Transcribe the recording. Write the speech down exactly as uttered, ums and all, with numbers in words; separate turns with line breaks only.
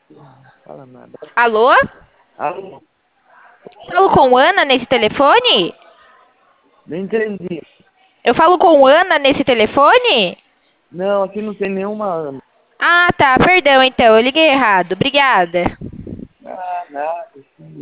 Fala nada.
Alô?
Alô?
Falo com Ana nesse telefone?
Não entendi.
Eu falo com Ana nesse telefone?
Não, aqui não tem nenhuma Ana.
Ah, tá. Perdão, então. Eu liguei errado. Obrigada.
Ah, nada.